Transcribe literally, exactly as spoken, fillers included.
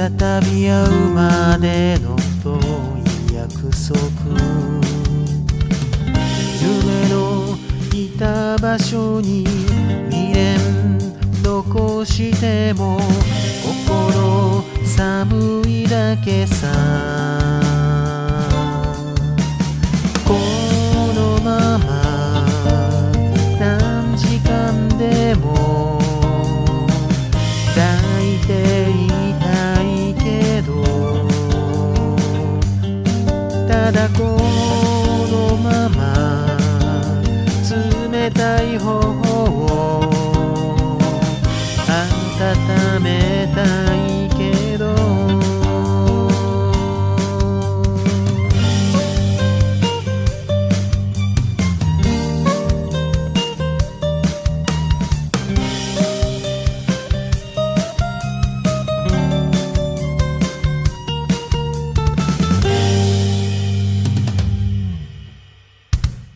再び会うまでの遠い約束、夢のいた場所に未練残しても心寒いだけさ。このまま短時間でも抱いていたいけど、ただこのまま冷たい頬を温めたい